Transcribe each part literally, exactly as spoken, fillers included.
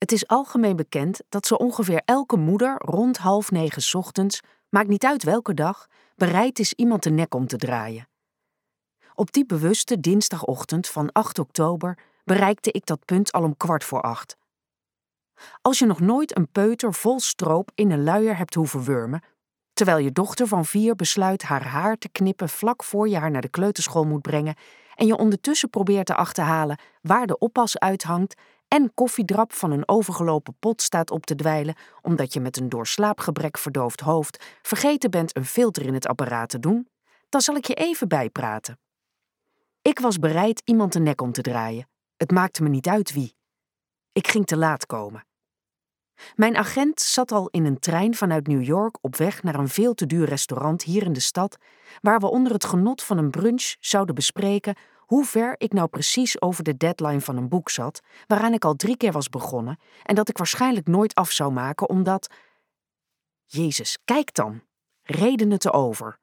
Het is algemeen bekend dat zo ongeveer elke moeder rond half negen 's ochtends, maakt niet uit welke dag, bereid is iemand de nek om te draaien. Op die bewuste dinsdagochtend van acht oktober bereikte ik dat punt al om kwart voor acht. Als je nog nooit een peuter vol stroop in een luier hebt hoeven wurmen, terwijl je dochter van vier besluit haar haar te knippen vlak voor je haar naar de kleuterschool moet brengen en je ondertussen probeert te achterhalen waar de oppas uithangt en koffiedrap van een overgelopen pot staat op te dweilen omdat je met een door slaapgebrek verdoofd hoofd vergeten bent een filter in het apparaat te doen, dan zal ik je even bijpraten. Ik was bereid iemand de nek om te draaien. Het maakte me niet uit wie. Ik ging te laat komen. Mijn agent zat al in een trein vanuit New York op weg naar een veel te duur restaurant hier in de stad, waar we onder het genot van een brunch zouden bespreken hoe ver ik nou precies over de deadline van een boek zat, waaraan ik al drie keer was begonnen en dat ik waarschijnlijk nooit af zou maken omdat... Jezus, kijk dan. Redenen te over.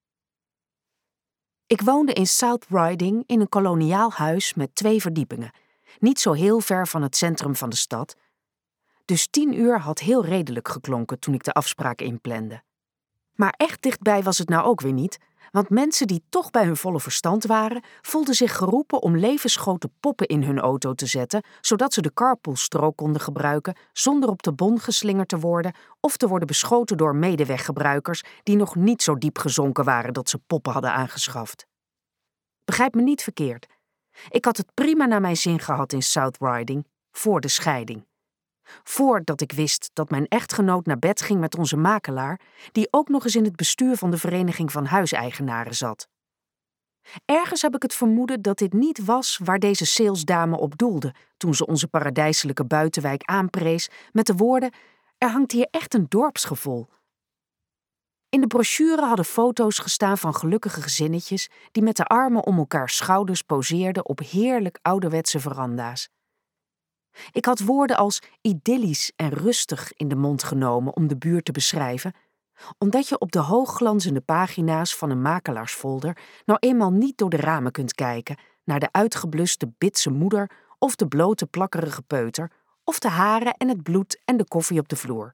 Ik woonde in South Riding in een koloniaal huis met twee verdiepingen, niet zo heel ver van het centrum van de stad. Dus tien uur had heel redelijk geklonken toen ik de afspraak inplande. Maar echt dichtbij was het nou ook weer niet, want mensen die toch bij hun volle verstand waren, voelden zich geroepen om levensgrote poppen in hun auto te zetten, zodat ze de carpoolstrook konden gebruiken zonder op de bon geslingerd te worden of te worden beschoten door medeweggebruikers die nog niet zo diep gezonken waren dat ze poppen hadden aangeschaft. Begrijp me niet verkeerd. Ik had het prima naar mijn zin gehad in South Riding, voor de scheiding. Voordat ik wist dat mijn echtgenoot naar bed ging met onze makelaar, die ook nog eens in het bestuur van de Vereniging van Huiseigenaren zat. Ergens heb ik het vermoeden dat dit niet was waar deze salesdame op doelde toen ze onze paradijselijke buitenwijk aanprees met de woorden: er hangt hier echt een dorpsgevoel. In de brochure hadden foto's gestaan van gelukkige gezinnetjes die met de armen om elkaars schouders poseerden op heerlijk ouderwetse veranda's. Ik had woorden als idyllisch en rustig in de mond genomen om de buurt te beschrijven, omdat je op de hoogglanzende pagina's van een makelaarsfolder nou eenmaal niet door de ramen kunt kijken naar de uitgebluste bitse moeder of de blote plakkerige peuter of de haren en het bloed en de koffie op de vloer.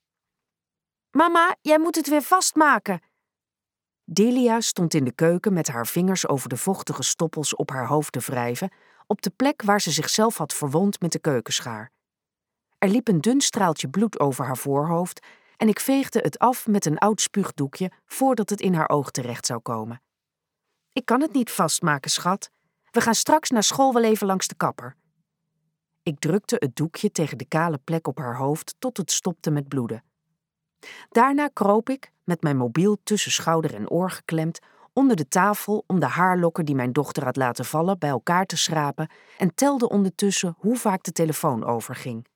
Mama, jij moet het weer vastmaken. Delia stond in de keuken met haar vingers over de vochtige stoppels op haar hoofd te wrijven, op de plek waar ze zichzelf had verwond met de keukenschaar. Er liep een dun straaltje bloed over haar voorhoofd en ik veegde het af met een oud spuugdoekje voordat het in haar oog terecht zou komen. Ik kan het niet vastmaken, schat. We gaan straks na school wel even langs de kapper. Ik drukte het doekje tegen de kale plek op haar hoofd tot het stopte met bloeden. Daarna kroop ik, met mijn mobiel tussen schouder en oor geklemd, onder de tafel om de haarlokken die mijn dochter had laten vallen bij elkaar te schrapen en telde ondertussen hoe vaak de telefoon overging.